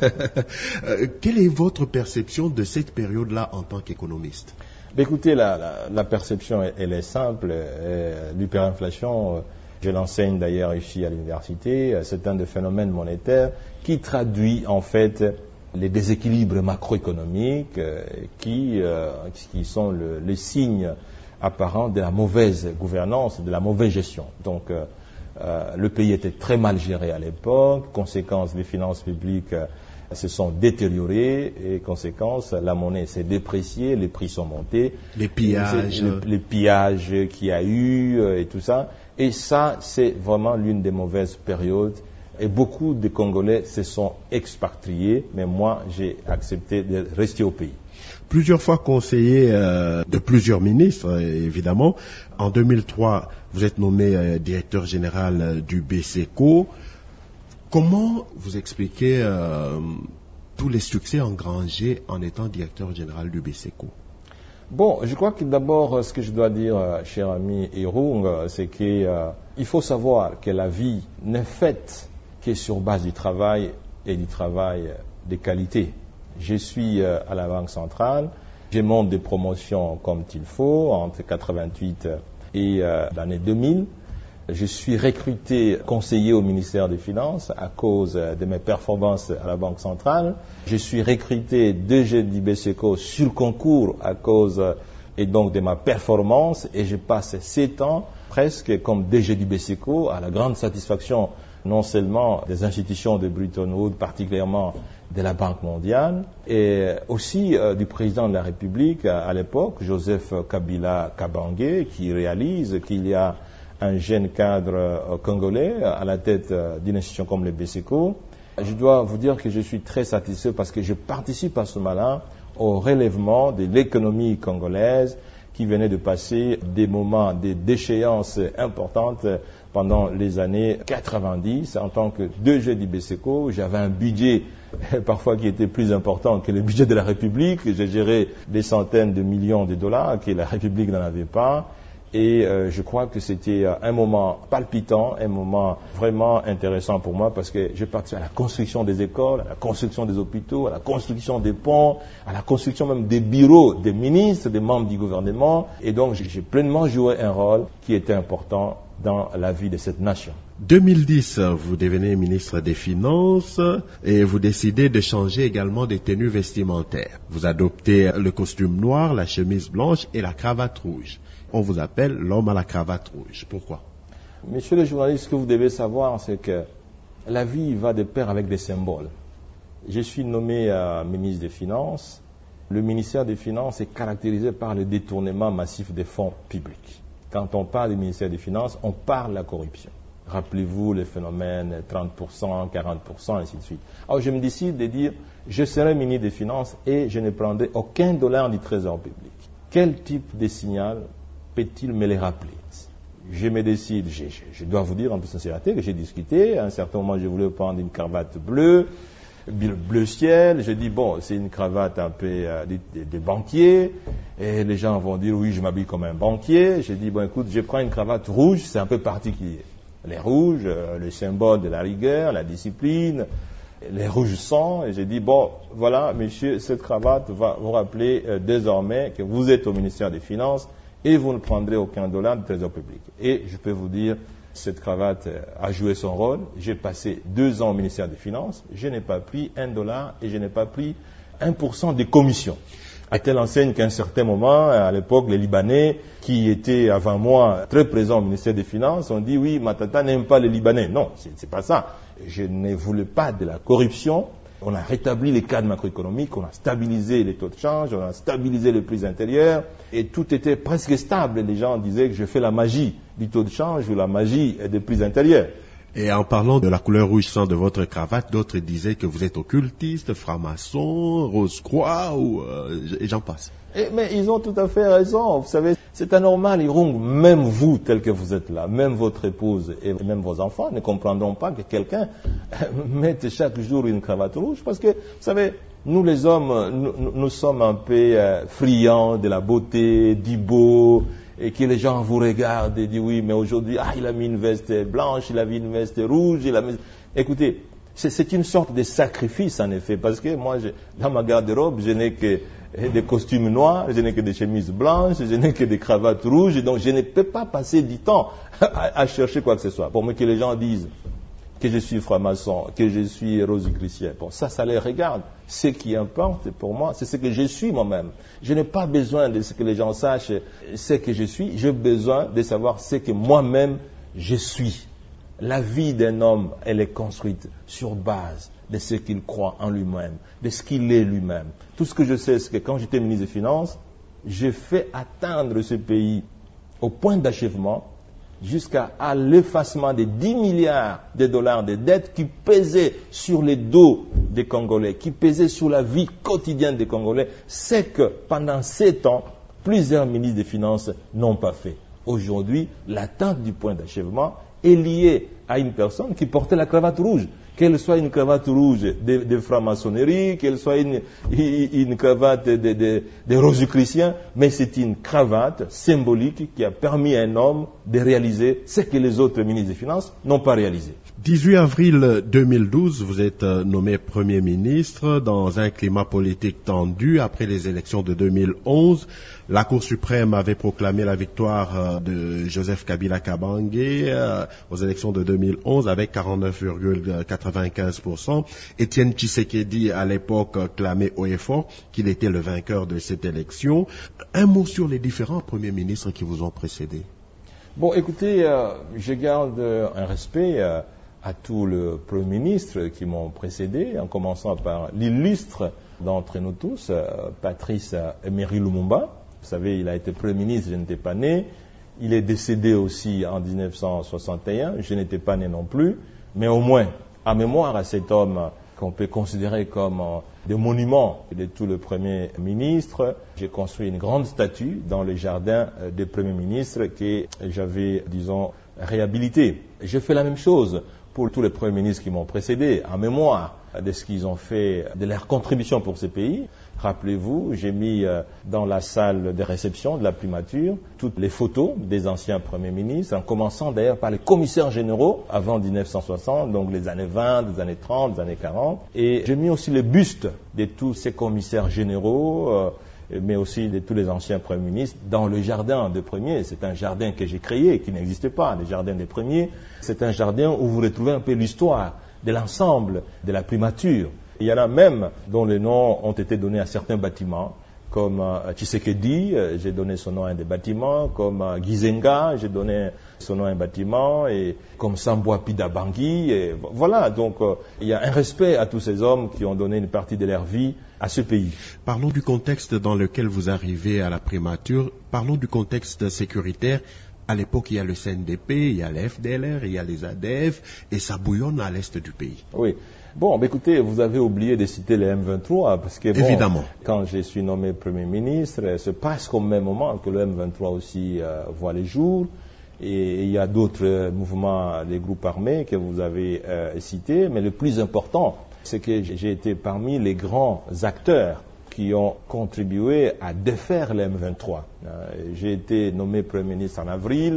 euh, quelle est votre perception de cette période-là en tant qu'économiste? Écoutez, la, la, la perception, elle est simple. Euh, l'hyperinflation, euh, je l'enseigne d'ailleurs ici à l'université, euh, c'est un des phénomènes monétaires qui traduit en fait les déséquilibres macroéconomiques euh, qui, euh, qui sont le, les signes apparents de la mauvaise gouvernance, de la mauvaise gestion. Donc, euh, euh, le pays était très mal géré à l'époque. Conséquence, les finances publiques euh, se sont détériorées et conséquence, la monnaie s'est dépréciée, les prix sont montés. Les pillages. Les, les pillages qu'il y a eu euh, et tout ça. Et ça, c'est vraiment l'une des mauvaises périodes. Et beaucoup de Congolais se sont expatriés, mais moi, j'ai accepté de rester au pays. Plusieurs fois conseiller euh, de plusieurs ministres, euh, évidemment. En deux mille trois, vous êtes nommé euh, directeur général euh, du B C E C O. Comment vous expliquez euh, tous les succès engrangés en étant directeur général du B C E C O? Bon, je crois que d'abord, ce que je dois dire, cher ami Irung, c'est qu'il euh, faut savoir que la vie n'est faite que sur base du travail et du travail de qualité. Je suis euh, à la Banque centrale, je monte des promotions comme il faut entre quatre-vingt-huit et euh, l'année deux mille. Je suis recruté conseiller au ministère des Finances à cause de mes performances à la Banque centrale. Je suis recruté D G du B C E C O sur concours à cause et donc de ma performance, et je passe sept ans presque comme D G du B C E C O à la grande satisfaction non seulement des institutions de Bretton Woods, particulièrement de la Banque mondiale, et aussi euh, du président de la République à, à l'époque, Joseph Kabila Kabange, qui réalise qu'il y a un jeune cadre euh, congolais à la tête euh, d'une institution comme le B C E C O. Je dois vous dire que je suis très satisfait parce que je participe à ce moment-là au relèvement de l'économie congolaise qui venait de passer des moments de déchéance importantes pendant les années quatre-vingt-dix. En tant que D G du B C E C O, j'avais un budget parfois qui était plus important que le budget de la République. J'ai géré des centaines de millions de dollars que la République n'en avait pas. Et euh, je crois que c'était un moment palpitant, un moment vraiment intéressant pour moi parce que j'ai participé à la construction des écoles, à la construction des hôpitaux, à la construction des ponts, à la construction même des bureaux des ministres, des membres du gouvernement. Et donc j'ai pleinement joué un rôle qui était important dans la vie de cette nation. deux mille dix, vous devenez ministre des Finances et vous décidez de changer également des tenues vestimentaires. Vous adoptez le costume noir, la chemise blanche et la cravate rouge. On vous appelle l'homme à la cravate rouge. Pourquoi? Monsieur le journaliste, ce que vous devez savoir, c'est que la vie va de pair avec des symboles. Je suis nommé euh, ministre des Finances. Le ministère des Finances est caractérisé par le détournement massif des fonds publics. Quand on parle du ministère des Finances, on parle de la corruption. Rappelez-vous les phénomènes trente pour cent, quarante pour cent, ainsi de suite. Alors je me décide de dire, je serai ministre des Finances et je ne prendrai aucun dollar du Trésor public. Quel type de signal peut-il me les rappeler? Je me décide, je, je, je dois vous dire en toute sincérité que j'ai discuté. À un certain moment, je voulais prendre une cravate bleue, bleu ciel. Je dis, bon, c'est une cravate un peu euh, de, de, de banquier. Et les gens vont dire, oui, je m'habille comme un banquier. J'ai dit, bon, écoute, je prends une cravate rouge, c'est un peu particulier. Les rouges, euh, le symbole de la rigueur, la discipline. les rouges sang, et j'ai dit, bon, voilà, monsieur, cette cravate va vous rappeler euh, désormais que vous êtes au ministère des Finances et vous ne prendrez aucun dollar du Trésor public. Et je peux vous dire, cette cravate a joué son rôle. J'ai passé deux ans au ministère des Finances, je n'ai pas pris un dollar et je n'ai pas pris un pour cent des commissions. À telle enseigne qu'à un certain moment, à l'époque, les Libanais, qui étaient avant moi très présents au ministère des Finances, ont dit, oui, Matata n'aime pas les Libanais. Non, c'est, c'est pas ça. Je ne voulais pas de la corruption. On a rétabli les cadres macroéconomiques, on a stabilisé les taux de change, on a stabilisé les prix intérieurs, et tout était presque stable. Les gens disaient que je fais la magie du taux de change ou la magie des prix intérieurs. Et en parlant de la couleur rouge sang de votre cravate, d'autres disaient que vous êtes occultiste, franc-maçon, rose-croix, ou euh, et j'en passe. Et, mais ils ont tout à fait raison. Vous savez, c'est anormal, Irung, même vous, tel que vous êtes là, même votre épouse et même vos enfants ne comprendront pas que quelqu'un mette chaque jour une cravate rouge, parce que, vous savez, nous les hommes, nous, nous sommes un peu euh, friands de la beauté, du beau, et que les gens vous regardent et disent oui, mais aujourd'hui, ah, il a mis une veste blanche, il a mis une veste rouge, il a mis... Écoutez, c'est, c'est une sorte de sacrifice en effet, parce que moi, je, dans ma garde-robe, je n'ai que des costumes noirs, je n'ai que des chemises blanches, je n'ai que des cravates rouges, et donc je ne peux pas passer du temps à, à chercher quoi que ce soit. Pour moi, que les gens disent que je suis franc-maçon, que je suis rosicrucien. Bon, ça, ça les regarde. Ce qui importe pour moi, c'est ce que je suis moi-même. Je n'ai pas besoin de ce que les gens sachent ce que je suis. J'ai besoin de savoir ce que moi-même je suis. La vie d'un homme, elle est construite sur base de ce qu'il croit en lui-même, de ce qu'il est lui-même. Tout ce que je sais, c'est que quand j'étais ministre des Finances, j'ai fait atteindre ce pays au point d'achèvement jusqu'à à l'effacement de dix milliards de dollars de dettes qui pesaient sur les dos des Congolais, qui pesaient sur la vie quotidienne des Congolais, c'est que pendant sept ans, plusieurs ministres des Finances n'ont pas fait. Aujourd'hui, l'atteinte du point d'achèvement est liée à une personne qui portait la cravate rouge. Qu'elle soit une cravate rouge de, de franc-maçonnerie, qu'elle soit une, une cravate de, de, de rosicruciens, mais c'est une cravate symbolique qui a permis à un homme de réaliser ce que les autres ministres des Finances n'ont pas réalisé. dix-huit avril deux mille douze, vous êtes nommé Premier ministre dans un climat politique tendu après les élections de deux mille onze. La Cour suprême avait proclamé la victoire de Joseph Kabila Kabange aux élections de deux mille onze avec quarante-neuf virgule quatre-vingt-quinze pour cent. Étienne Tshisekedi, à l'époque, clamait haut et fort qu'il était le vainqueur de cette élection. Un mot sur les différents premiers ministres qui vous ont précédé. Bon, écoutez, euh, je garde un respect euh, à tous les premiers ministres qui m'ont précédé, en commençant par l'illustre d'entre nous tous, euh, Patrice Emery Lumumba. Vous savez, il a été Premier ministre, je n'étais pas né. Il est décédé aussi en dix-neuf cent soixante et un, je n'étais pas né non plus. Mais au moins, en mémoire à cet homme qu'on peut considérer comme euh, des monuments de tous les premiers ministres, j'ai construit une grande statue dans le jardin euh, des premiers ministres que j'avais, disons, réhabilité. J'ai fait la même chose pour tous les premiers ministres qui m'ont précédé, en mémoire de ce qu'ils ont fait, de leur contribution pour ce pays. Rappelez-vous, j'ai mis dans la salle de réception de la primature toutes les photos des anciens premiers ministres, en commençant d'ailleurs par les commissaires généraux avant dix-neuf cent soixante, donc les années vingt, les années trente, les années quarante. Et j'ai mis aussi les bustes de tous ces commissaires généraux, euh, mais aussi de tous les anciens premiers ministres dans le jardin des premiers. C'est un jardin que j'ai créé, qui n'existait pas, le jardin des premiers. C'est un jardin où vous retrouvez un peu l'histoire de l'ensemble de la primature. Il y en a même dont les noms ont été donnés à certains bâtiments, comme euh, Tshisekedi, euh, j'ai donné son nom à un des bâtiments, comme euh, Gizenga, j'ai donné son nom à un bâtiment, et comme Sambwa Pidabangui. Et voilà, donc euh, il y a un respect à tous ces hommes qui ont donné une partie de leur vie à ce pays. Parlons du contexte dans lequel vous arrivez à la primature, parlons du contexte sécuritaire. À l'époque, il y a le C N D P, il y a le F D L R, il y a les A D F, et ça bouillonne à l'est du pays. Oui. Bon, bah écoutez, vous avez oublié de citer le M vingt-trois, parce que bon, évidemment, quand je suis nommé Premier ministre, c'est presque au même moment que le M vingt-trois aussi euh, voit les jours. Et il y a d'autres mouvements, les groupes armés que vous avez euh, cités, mais le plus important, c'est que j'ai été parmi les grands acteurs qui ont contribué à défaire le M vingt-trois. Euh, j'ai été nommé Premier ministre en avril.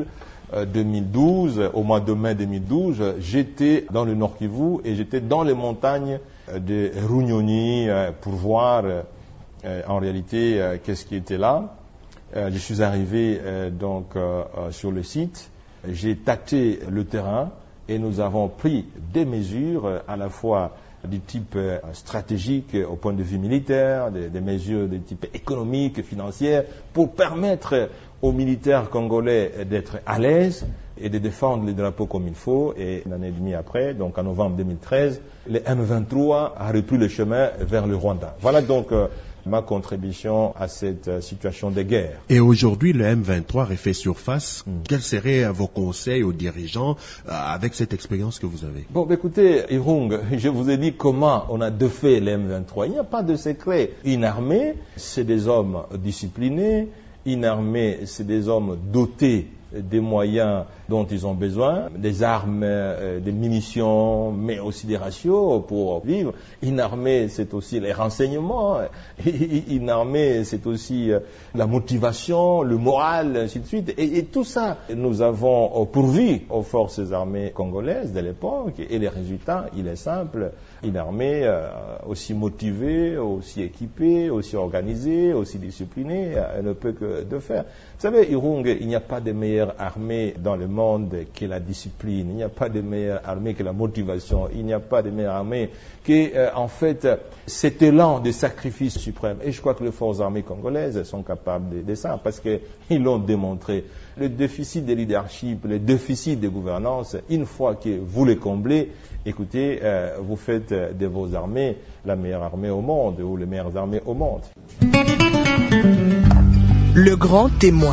deux mille douze, au mois de mai deux mille douze, j'étais dans le Nord Kivu et j'étais dans les montagnes de Runyoni pour voir en réalité qu'est-ce qui était là. Je suis arrivé donc sur le site, j'ai tâté le terrain et nous avons pris des mesures à la fois du type stratégique au point de vue militaire, des, des mesures de type économique, financière, pour permettre aux militaires congolais d'être à l'aise et de défendre les drapeaux comme il faut. Et une année et demie après, donc en novembre deux mille treize, le M vingt-trois a repris le chemin vers le Rwanda. Voilà donc euh, ma contribution à cette situation de guerre. Et aujourd'hui, le M vingt-trois refait surface. Mm. Quels seraient vos conseils aux dirigeants euh, avec cette expérience que vous avez? Bon, bah, écoutez, Irung, je vous ai dit comment on a défait le M vingt-trois. Il n'y a pas de secret. Une armée, c'est des hommes disciplinés. Une armée, c'est des hommes dotés des moyens dont ils ont besoin, des armes, euh, des munitions, mais aussi des ratios pour vivre. Une armée, c'est aussi les renseignements. Une armée, c'est aussi euh, la motivation, le moral, ainsi de suite. Et, et tout ça, nous avons pourvu aux forces armées congolaises de l'époque. Et les résultats, il est simple. Une armée euh, aussi motivée, aussi équipée, aussi organisée, aussi disciplinée, elle ne peut que de faire. Vous savez, Irung, il n'y a pas de meilleure armée dans le monde que la discipline. Il n'y a pas de meilleure armée que la motivation. Il n'y a pas de meilleure armée que, euh, en fait, cet élan de sacrifice suprême. Et je crois que les forces armées congolaises sont capables de, de ça parce qu'ils l'ont démontré. Le déficit de leadership, le déficit de gouvernance, une fois que vous les comblez, écoutez, euh, vous faites de vos armées la meilleure armée au monde ou les meilleures armées au monde. Le grand témoin.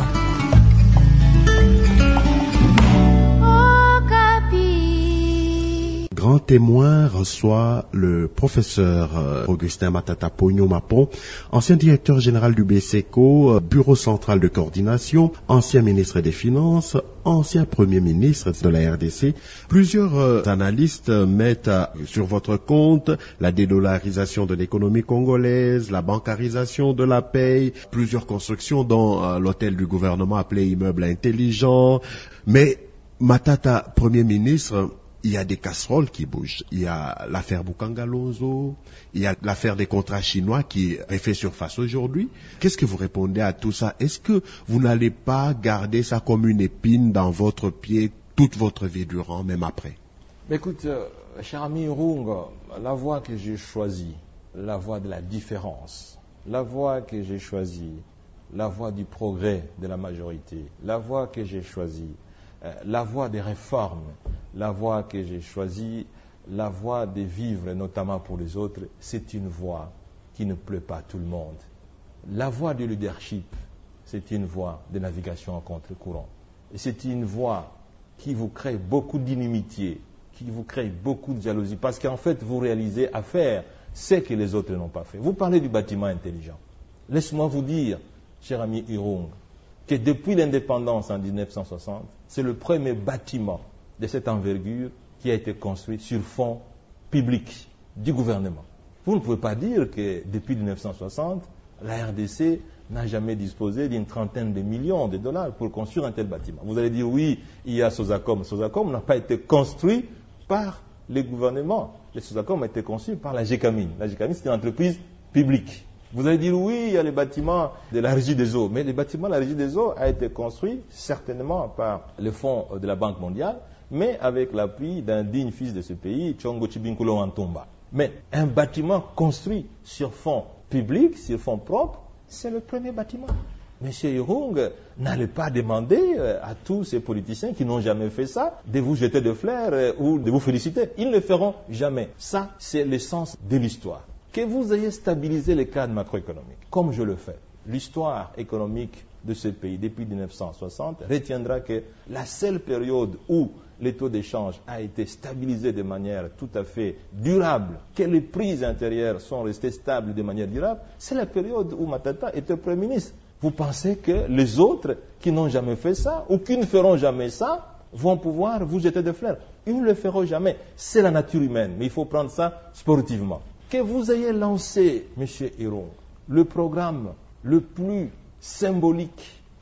Grand témoin reçoit le professeur Augustin Matata Ponyo Mapon, ancien directeur général du B C E C O, Bureau central de coordination, ancien ministre des Finances, ancien premier ministre de la R D C. Plusieurs analystes mettent sur votre compte la dédollarisation de l'économie congolaise, la bancarisation de la paye, plusieurs constructions dont l'hôtel du gouvernement appelé immeuble intelligent. Mais Matata, premier ministre, il y a des casseroles qui bougent. Il y a l'affaire Bukanga-Lonzo, il y a l'affaire des contrats chinois qui refait surface aujourd'hui. Qu'est-ce que vous répondez à tout ça? Est-ce que vous n'allez pas garder ça comme une épine dans votre pied toute votre vie durant, même après? Mais écoute, euh, cher ami Irung, la voie que j'ai choisie, la voie de la différence, la voie que j'ai choisie, la voie du progrès de la majorité, la voie que j'ai choisie, euh, la voie des réformes, la voie que j'ai choisie, la voie de vivre notamment pour les autres, c'est une voie qui ne plaît pas à tout le monde. La voie du leadership, c'est une voie de navigation en contre-courant. Et c'est une voie qui vous crée beaucoup d'inimitié, qui vous crée beaucoup de jalousie, parce qu'en fait, vous réalisez à faire ce que les autres n'ont pas fait. Vous parlez du bâtiment intelligent. Laisse-moi vous dire, cher ami Irung, que depuis l'indépendance en dix-neuf cent soixante, c'est le premier bâtiment de cette envergure qui a été construit sur fonds publics du gouvernement. Vous ne pouvez pas dire que depuis dix-neuf cent soixante, la R D C n'a jamais disposé d'une trentaine de millions de dollars pour construire un tel bâtiment. Vous allez dire oui, il y a Sosacom. Sosacom n'a pas été construit par les gouvernements. Le Sosacom a été construit par la Gécamine. La Gécamine, c'est une entreprise publique. Vous allez dire oui, il y a les bâtiments de la Régie des eaux. Mais les bâtiments de la Régie des eaux a été construit certainement par les fonds de la Banque mondiale, mais avec l'appui d'un digne fils de ce pays, Tshongo Tshibinkulo Wantomba. Mais un bâtiment construit sur fonds publics, sur fonds propres, c'est le premier bâtiment. Monsieur Irung, n'allez pas demander à tous ces politiciens qui n'ont jamais fait ça de vous jeter de fleurs ou de vous féliciter. Ils ne le feront jamais. Ça, c'est l'essence de l'histoire. Que vous ayez stabilisé les cadres macroéconomiques, comme je le fais. L'histoire économique de ce pays depuis dix-neuf cent soixante retiendra que la seule période où les taux d'échange a été stabilisé de manière tout à fait durable, que les prix intérieurs sont restés stables de manière durable, c'est la période où Matata était Premier ministre. Vous pensez que les autres qui n'ont jamais fait ça ou qui ne feront jamais ça vont pouvoir vous jeter des fleurs? Ils ne le feront jamais. C'est la nature humaine, mais il faut prendre ça sportivement. Que vous ayez lancé, M. Irung, le programme le plus symbolique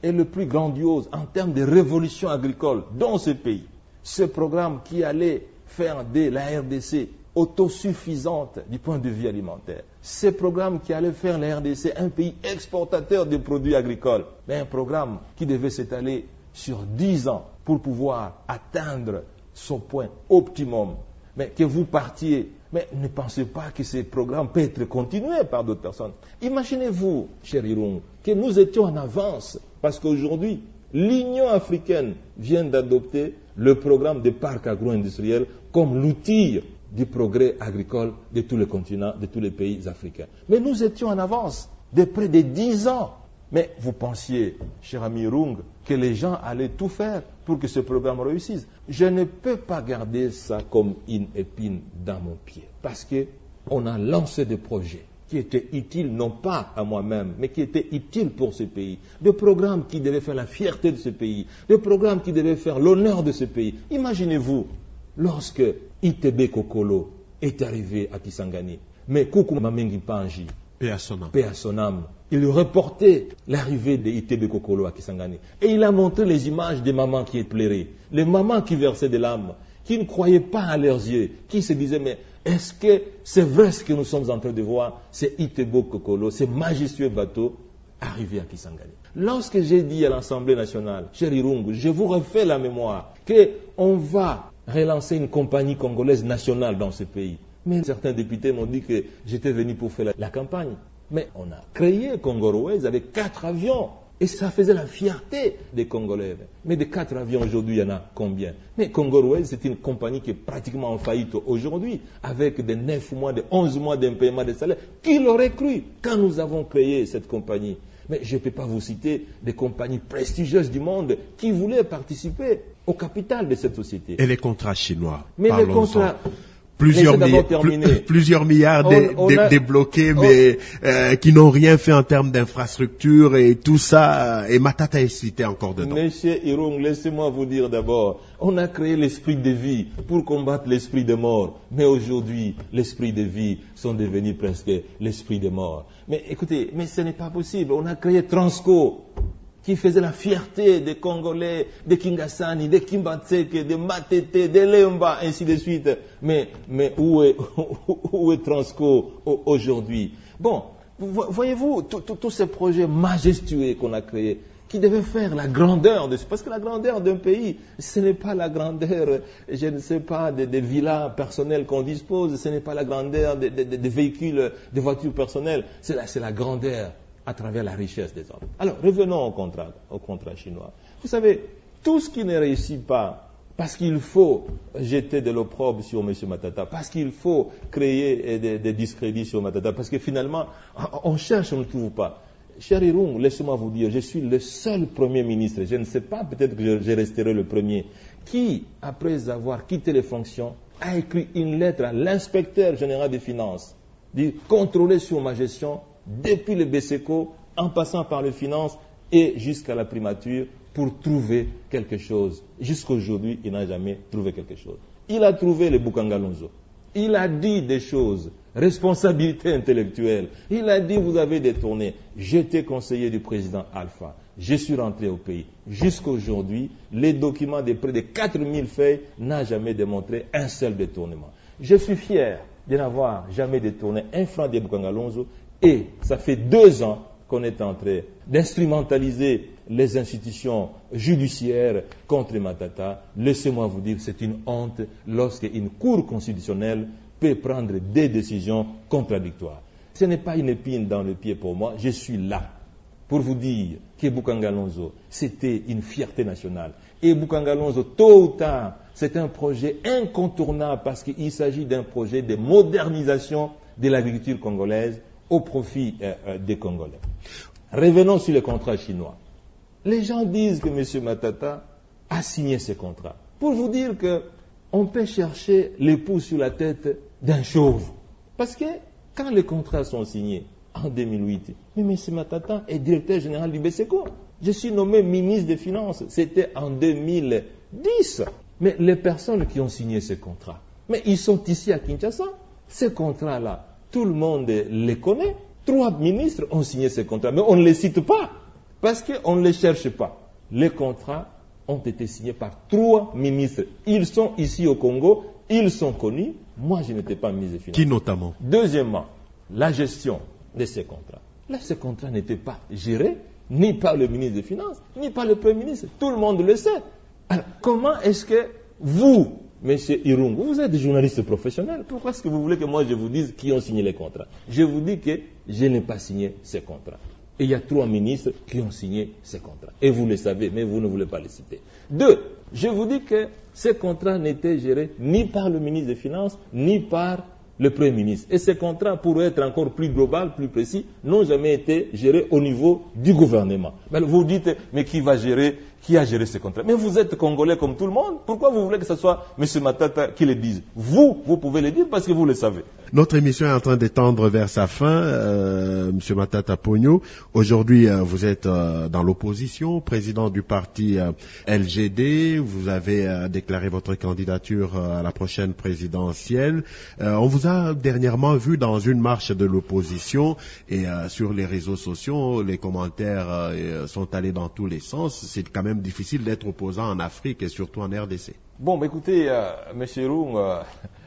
et le plus grandiose en termes de révolution agricole dans ce pays. Ce programme qui allait faire de la R D C autosuffisante du point de vue alimentaire. Ce programme qui allait faire la R D C un pays exportateur de produits agricoles. Mais un programme qui devait s'étaler sur dix ans pour pouvoir atteindre son point optimum. Mais que vous partiez, mais ne pensez pas que ce programme peut être continué par d'autres personnes. Imaginez-vous, cher Irung, que nous étions en avance, parce qu'aujourd'hui, l'Union africaine vient d'adopter le programme de parc agro-industriel comme l'outil du progrès agricole de tous les continents, de tous les pays africains. Mais nous étions en avance de près de dix ans. Mais vous pensiez, cher ami Irung, que les gens allaient tout faire pour que ce programme réussisse. Je ne peux pas garder ça comme une épine dans mon pied. Parce qu'on a lancé des projets qui étaient utiles, non pas à moi-même, mais qui étaient utiles pour ce pays. Des programmes qui devaient faire la fierté de ce pays. Des programmes qui devaient faire l'honneur de ce pays. Imaginez-vous, lorsque I T B Kokolo est arrivé à Kisangani, mais Kuku Mamengi Panji, Paix à son âme. Paix à son âme. Il reportait l'arrivée de I T B Kokolo à Kisangani. Et il a montré les images des mamans qui pleuraient, les mamans qui versaient des larmes, qui ne croyaient pas à leurs yeux, qui se disaient, mais est-ce que c'est vrai ce que nous sommes en train de voir? C'est I T B Kokolo, ce majestueux bateau arrivé à Kisangani. Lorsque j'ai dit à l'Assemblée nationale, cher Irung, je vous refais la mémoire, qu'on va relancer une compagnie congolaise nationale dans ce pays. Mais certains députés m'ont dit que j'étais venu pour faire la, la campagne. Mais on a créé Congo Airways avec quatre avions. Et ça faisait la fierté des Congolais. Mais de quatre avions aujourd'hui, il y en a combien? Mais Congo Airways, c'est une compagnie qui est pratiquement en faillite aujourd'hui, avec des neuf mois, des onze mois d'impaiement de salaire. Qui l'aurait cru quand nous avons créé cette compagnie? Mais je ne peux pas vous citer des compagnies prestigieuses du monde qui voulaient participer au capital de cette société. Et les contrats chinois? Mais les contrats... Plusieurs, milliards, plus, plusieurs milliards dé, on, on dé, a, débloqués, on, mais euh, qui n'ont rien fait en termes d'infrastructure et tout ça. Et Matata est cité encore dedans. Monsieur Irung, laissez-moi vous dire d'abord, on a créé l'esprit de vie pour combattre l'esprit de mort. Mais aujourd'hui, l'esprit de vie sont devenus presque l'esprit de mort. Mais écoutez, mais ce n'est pas possible. On a créé Transco, qui faisait la fierté des Congolais, des Kingasani, des Kimbatseke, des Matete, des Lemba, ainsi de suite. Mais, mais où est, où est Transco aujourd'hui? Bon, voyez-vous, tous ces projets majestueux qu'on a créés, qui devaient faire la grandeur de... Parce que la grandeur d'un pays, ce n'est pas la grandeur, je ne sais pas, des, des villas personnelles qu'on dispose, ce n'est pas la grandeur des, des, des véhicules, des voitures personnelles, c'est la, c'est la grandeur à travers la richesse des hommes. Alors, revenons au contrat, au contrat chinois. Vous savez, tout ce qui ne réussit pas, parce qu'il faut jeter de l'opprobre sur M. Matata, parce qu'il faut créer des, des discrédits sur Matata, parce que finalement, on cherche, on ne trouve pas. Cher Irung, laissez-moi vous dire, je suis le seul Premier ministre, je ne sais pas, peut-être que je, je resterai le premier, qui, après avoir quitté les fonctions, a écrit une lettre à l'inspecteur général des finances, dit contrôler sur ma gestion, depuis le B C E C O, en passant par les finances et jusqu'à la primature pour trouver quelque chose. Jusqu'aujourd'hui, il n'a jamais trouvé quelque chose. Il a trouvé le Bukangalonzo. Il a dit des choses, responsabilité intellectuelle. Il a dit, vous avez détourné. J'étais conseiller du président Alpha. Je suis rentré au pays. Jusqu'aujourd'hui, les documents de près de quatre mille feuilles n'ont jamais démontré un seul détournement. Je suis fier de n'avoir jamais détourné un franc de Bukangalonzo. Et ça fait deux ans qu'on est en train d'instrumentaliser les institutions judiciaires contre Matata. Laissez-moi vous dire, c'est une honte lorsqu'une cour constitutionnelle peut prendre des décisions contradictoires. Ce n'est pas une épine dans le pied pour moi, je suis là pour vous dire que Bukangalonzo, c'était une fierté nationale. Et Bukangalonzo, tôt ou tard, c'est un projet incontournable parce qu'il s'agit d'un projet de modernisation de l'agriculture congolaise au profit euh, euh, des Congolais. Revenons sur les contrats chinois. Les gens disent que M. Matata a signé ces contrats. Pour vous dire qu'on peut chercher l'époux sur la tête d'un chauve. Parce que quand les contrats sont signés en deux mille huit, mais M. Matata est directeur général du B C E C O. Je suis nommé ministre des Finances. C'était en deux mille dix. Mais les personnes qui ont signé ces contrats, mais ils sont ici à Kinshasa. Ces contrats-là, tout le monde les connaît. Trois ministres ont signé ces contrats, mais on ne les cite pas. Parce qu'on ne les cherche pas. Les contrats ont été signés par trois ministres. Ils sont ici au Congo, ils sont connus. Moi, je n'étais pas ministre des Finances. Qui notamment? Deuxièmement, la gestion de ces contrats. Là, ces contrats n'étaient pas gérés ni par le ministre des Finances, ni par le Premier ministre. Tout le monde le sait. Alors, comment est-ce que vous, M. Irungu, vous êtes journaliste professionnel, pourquoi est-ce que vous voulez que moi je vous dise qui ont signé les contrats? Je vous dis que je n'ai pas signé ces contrats. Et il y a trois ministres qui ont signé ces contrats. Et vous le savez, mais vous ne voulez pas les citer. Deux, je vous dis que ces contrats n'étaient gérés ni par le ministre des Finances, ni par le Premier ministre. Et ces contrats, pour être encore plus global, plus précis, n'ont jamais été gérés au niveau du gouvernement. Mais vous dites, mais qui va gérer, qui a géré ces contrats? Mais vous êtes Congolais comme tout le monde. Pourquoi vous voulez que ce soit M. Matata qui le dise? Vous, vous pouvez le dire parce que vous le savez. Notre émission est en train d'étendre vers sa fin, euh, M. Matata Ponyo. Aujourd'hui, euh, vous êtes euh, dans l'opposition, président du parti euh, L G D. Vous avez euh, déclaré votre candidature euh, à la prochaine présidentielle. Euh, on vous a dernièrement vu dans une marche de l'opposition et euh, sur les réseaux sociaux, les commentaires euh, sont allés dans tous les sens. C'est quand même difficile d'être opposant en Afrique et surtout en R D C. Bon, bah, écoutez, euh, M. Roux, euh,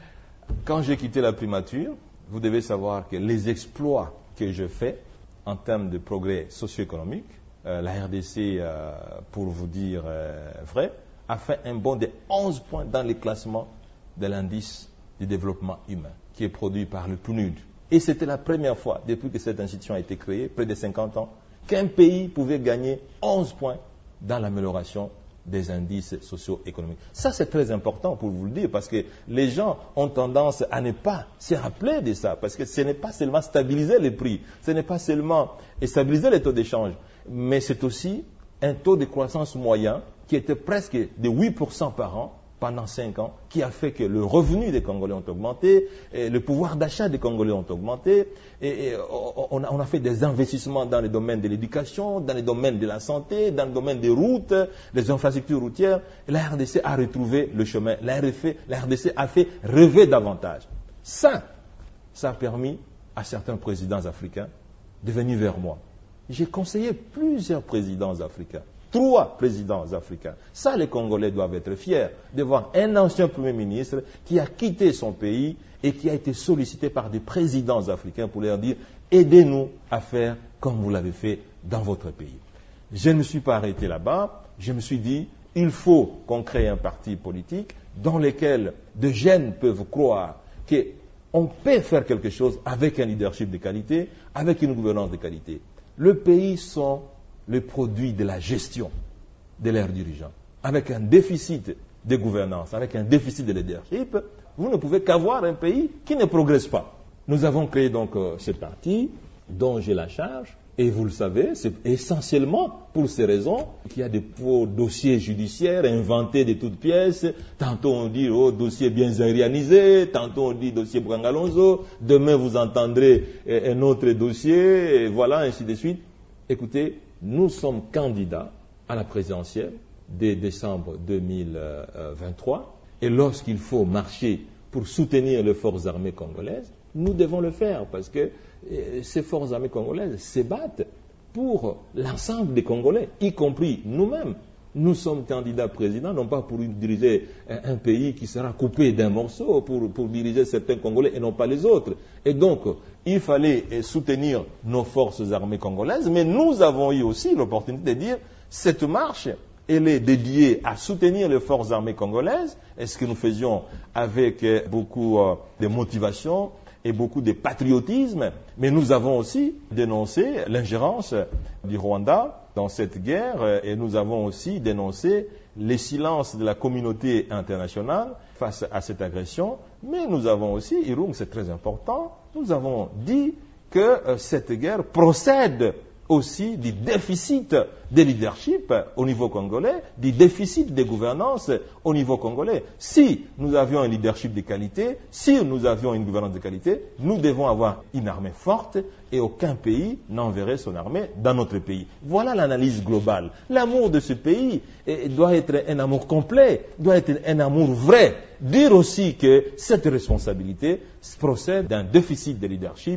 quand j'ai quitté la primature, vous devez savoir que les exploits que je fais en termes de progrès socio-économique, euh, la R D C, euh, pour vous dire euh, vrai, a fait un bond de onze points dans les classements de l'indice du développement humain, qui est produit par le P N U D. Et c'était la première fois, depuis que cette institution a été créée, près de cinquante ans, qu'un pays pouvait gagner onze points dans l'amélioration des indices socio-économiques. Ça, c'est très important pour vous le dire, parce que les gens ont tendance à ne pas se rappeler de ça, parce que ce n'est pas seulement stabiliser les prix, ce n'est pas seulement stabiliser les taux d'échange, mais c'est aussi un taux de croissance moyen qui était presque de huit pour cent par an pendant cinq ans, qui a fait que le revenu des Congolais ont augmenté, et le pouvoir d'achat des Congolais ont augmenté, et, et on, a, on a fait des investissements dans le domaine de l'éducation, dans le domaine de la santé, dans le domaine des routes, des infrastructures routières. Et la R D C a retrouvé le chemin. La R D C, la R D C a fait rêver davantage. Ça, ça a permis à certains présidents africains de venir vers moi. J'ai conseillé plusieurs présidents africains. Trois présidents africains. Ça, les Congolais doivent être fiers de voir un ancien Premier ministre qui a quitté son pays et qui a été sollicité par des présidents africains pour leur dire « Aidez-nous à faire comme vous l'avez fait dans votre pays ». Je ne me suis pas arrêté là-bas. Je me suis dit « Il faut qu'on crée un parti politique dans lequel de jeunes peuvent croire qu'on peut faire quelque chose avec un leadership de qualité, avec une gouvernance de qualité. » Le pays sont le produit de la gestion de leurs dirigeants. Avec un déficit de gouvernance, avec un déficit de leadership, vous ne pouvez qu'avoir un pays qui ne progresse pas. Nous avons créé donc euh, ce parti dont j'ai la charge, et vous le savez, c'est essentiellement pour ces raisons qu'il y a des faux dossiers judiciaires inventés de toutes pièces. Tantôt on dit oh, dossier bien aérianisé, tantôt on dit dossier Brangalonzo, demain vous entendrez euh, un autre dossier, et voilà, ainsi de suite. Écoutez, nous sommes candidats à la présidentielle dès décembre deux mille vingt-trois et lorsqu'il faut marcher pour soutenir les forces armées congolaises, nous devons le faire parce que euh, ces forces armées congolaises se battent pour l'ensemble des Congolais, y compris nous-mêmes. Nous sommes candidats présidents, non pas pour diriger un, un pays qui sera coupé d'un morceau, pour, pour diriger certains Congolais et non pas les autres. Et donc, il fallait soutenir nos forces armées congolaises, mais nous avons eu aussi l'opportunité de dire, cette marche, elle est dédiée à soutenir les forces armées congolaises, et ce que nous faisions avec beaucoup de motivation et beaucoup de patriotisme, mais nous avons aussi dénoncé l'ingérence du Rwanda dans cette guerre et nous avons aussi dénoncé les silences de la communauté internationale face à cette agression, mais nous avons aussi, Irung, c'est très important, nous avons dit que euh, cette guerre procède aussi du déficit de leadership au niveau congolais, du déficit de gouvernance au niveau congolais. Si nous avions un leadership de qualité, si nous avions une gouvernance de qualité, nous devons avoir une armée forte et aucun pays n'enverrait son armée dans notre pays. Voilà l'analyse globale. L'amour de ce pays doit être un amour complet, doit être un amour vrai. Dire aussi que cette responsabilité procède d'un déficit de leadership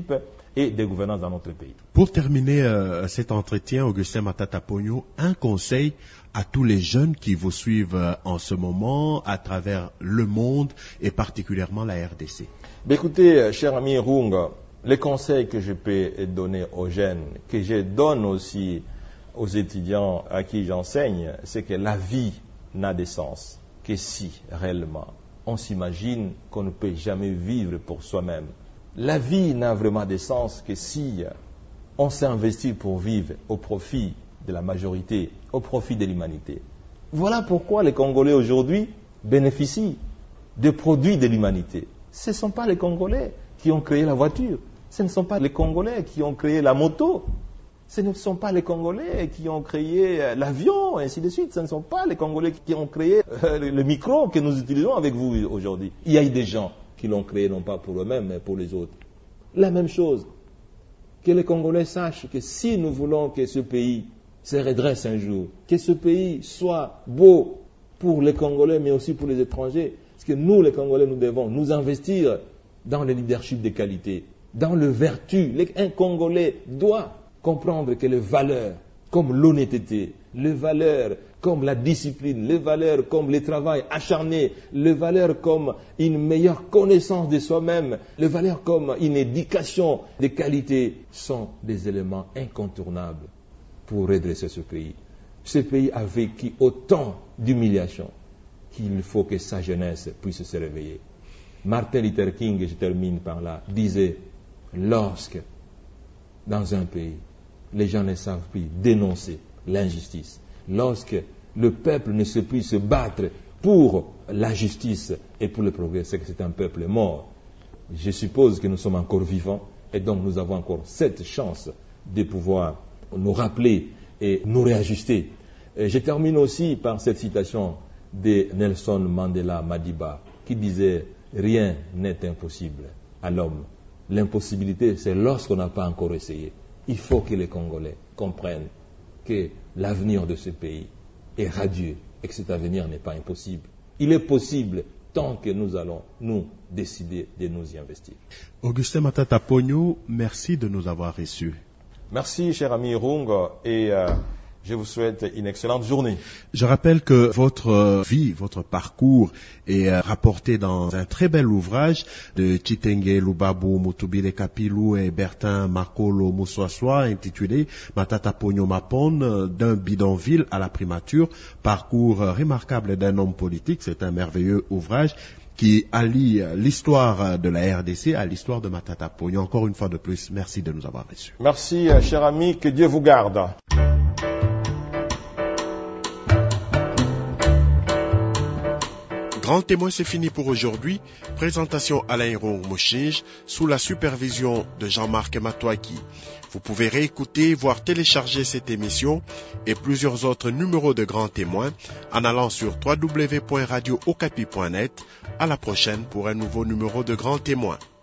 et des gouvernances dans notre pays. Pour terminer euh, cet entretien, Augustin Matata Pogno, un conseil à tous les jeunes qui vous suivent euh, en ce moment à travers le monde et particulièrement la R D C. Ben écoutez, cher ami Rung, les conseils que je peux donner aux jeunes, que je donne aussi aux étudiants à qui j'enseigne, c'est que la vie n'a de sens que si réellement on s'imagine qu'on ne peut jamais vivre pour soi-même. La vie n'a vraiment de sens que si on s'investit pour vivre au profit de la majorité, au profit de l'humanité. Voilà pourquoi les Congolais aujourd'hui bénéficient des produits de l'humanité. Ce ne sont pas les Congolais qui ont créé la voiture, ce ne sont pas les Congolais qui ont créé la moto, ce ne sont pas les Congolais qui ont créé l'avion, et ainsi de suite. Ce ne sont pas les Congolais qui ont créé le micro que nous utilisons avec vous aujourd'hui. Il y a eu des gens qui l'ont créé, non pas pour eux-mêmes, mais pour les autres. La même chose. Que les Congolais sachent que si nous voulons que ce pays se redresse un jour, que ce pays soit beau pour les Congolais, mais aussi pour les étrangers, parce que nous, les Congolais, nous devons nous investir dans le leadership de qualité, dans le vertu. Un Congolais doit comprendre que les valeurs comme l'honnêteté, les valeurs comme la discipline, les valeurs comme le travail acharné, les valeurs comme une meilleure connaissance de soi-même, les valeurs comme une éducation de qualité sont des éléments incontournables pour redresser ce pays. Ce pays a vécu autant d'humiliations qu'il faut que sa jeunesse puisse se réveiller. Martin Luther King, et je termine par là, disait, lorsque dans un pays, les gens ne savent plus dénoncer l'injustice, lorsque le peuple ne sait plus se battre pour la justice et pour le progrès, c'est que c'est un peuple mort. Je suppose que nous sommes encore vivants et donc nous avons encore cette chance de pouvoir nous rappeler et nous réajuster. Et je termine aussi par cette citation de Nelson Mandela Madiba qui disait « Rien n'est impossible à l'homme. L'impossibilité, c'est lorsqu'on n'a pas encore essayé. » Il faut que les Congolais comprennent que l'avenir de ce pays est radieux et que cet avenir n'est pas impossible. Il est possible tant que nous allons, nous, décider de nous y investir. Augustin Matata Pogno, merci de nous avoir reçus. Merci, cher ami Rung, et euh, je vous souhaite une excellente journée. Je rappelle que votre vie, votre parcours est rapporté dans un très bel ouvrage de Chitenge Lubabu Mutubile Kapilou et Bertin Makolo Moussoissois intitulé Matata Pogno Mapon, d'un bidonville à la primature, parcours remarquable d'un homme politique. C'est un merveilleux ouvrage qui allie l'histoire de la R D C à l'histoire de Matata Pogno. Encore une fois de plus, merci de nous avoir reçus. Merci, cher ami, que Dieu vous garde. Grand témoin, c'est fini pour aujourd'hui. Présentation Alain Irung Mochinge sous la supervision de Jean-Marc Matouaki. Vous pouvez réécouter, voire télécharger cette émission et plusieurs autres numéros de Grand témoin en allant sur w w w point radio okapi point net. À la prochaine pour un nouveau numéro de Grand témoin.